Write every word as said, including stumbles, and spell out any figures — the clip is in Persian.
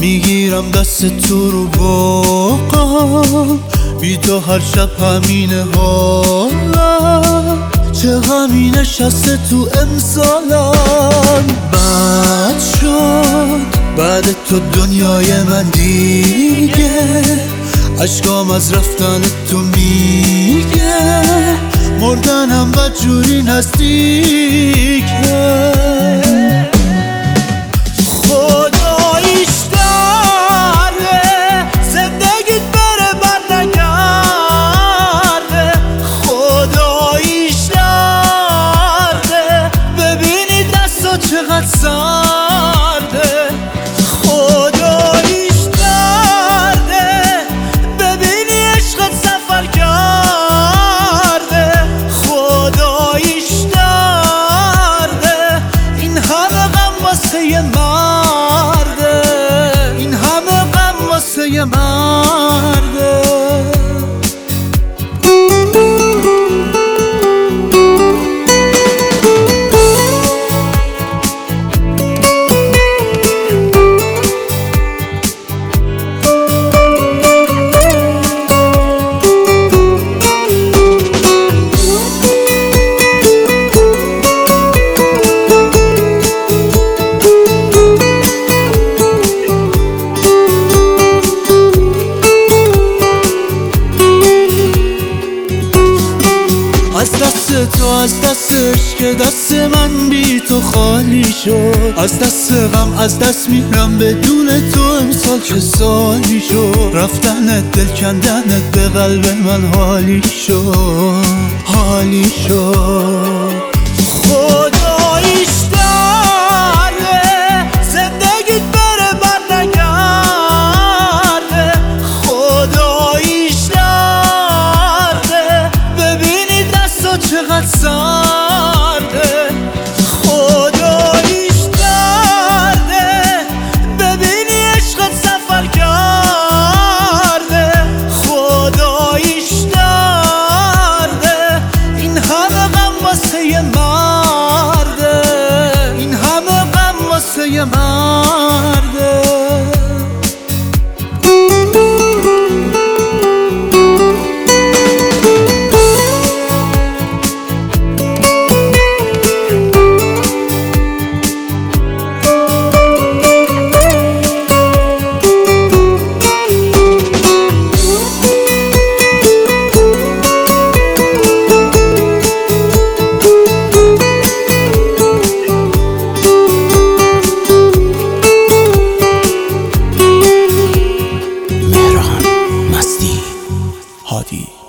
میگیرم دست تو رو واقعا، بی تو هر شب همینه حالم، چه غمی نشسته تو امسالم. بد شد بعد تو دنیای من دیگه، عشقام از رفتن تو میگه، مردنم بدجوری نزدیکه. خداییش داره زندگیت بره بر نگرده، خداییش داره ببینی دستا چقدر سرده، خداییش داره ببینی عشقت سفر کرده، خداییش داره این همه غم واسه یه مرده، این همه غم واسه یه مرده. از دست تو از دستش که دست من بی تو خالی شد، از دست غم از دست میرم بدون تو امسال چه سالی شد، رفتنت دل کندنت به قلب من حالی شد، حالی شد. خداییش داره زندگیت بره بر نگرده، خداییش داره ببینی دستا چقدر سرده، خداییش داره ببینی عشقت سفر کرده، خداییش داره این همه غم واسه یه مرده، این همه غم واسه یه مرده. هادی